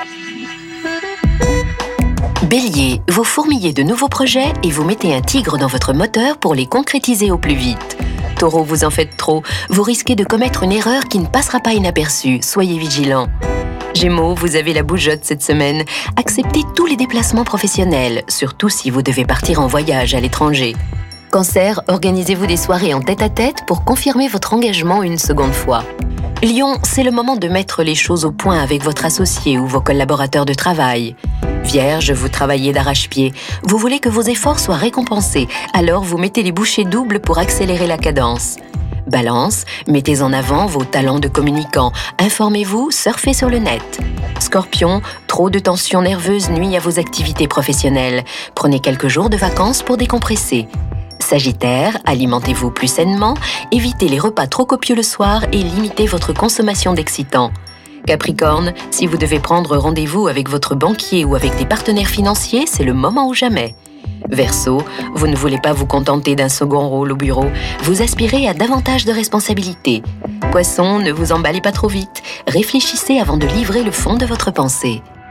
Bélier, vous fourmillez de nouveaux projets et vous mettez un tigre dans votre moteur pour les concrétiser au plus vite. Taureau, vous en faites trop, vous risquez de commettre une erreur qui ne passera pas inaperçue, soyez vigilant. Gémeaux, vous avez la bougeotte cette semaine, acceptez tous les déplacements professionnels, surtout si vous devez partir en voyage à l'étranger. Cancer, organisez-vous des soirées en tête-à-tête pour confirmer votre engagement une seconde fois. Lion, c'est le moment de mettre les choses au point avec votre associé ou vos collaborateurs de travail. Vierge, vous travaillez d'arrache-pied. Vous voulez que vos efforts soient récompensés, alors vous mettez les bouchées doubles pour accélérer la cadence. Balance, mettez en avant vos talents de communicant. Informez-vous, surfez sur le net. Scorpion, trop de tension nerveuse nuit à vos activités professionnelles. Prenez quelques jours de vacances pour décompresser. Sagittaire, alimentez-vous plus sainement, évitez les repas trop copieux le soir et limitez votre consommation d'excitants. Capricorne, si vous devez prendre rendez-vous avec votre banquier ou avec des partenaires financiers, c'est le moment ou jamais. Verseau, vous ne voulez pas vous contenter d'un second rôle au bureau, vous aspirez à davantage de responsabilités. Poisson, ne vous emballez pas trop vite, réfléchissez avant de livrer le fond de votre pensée.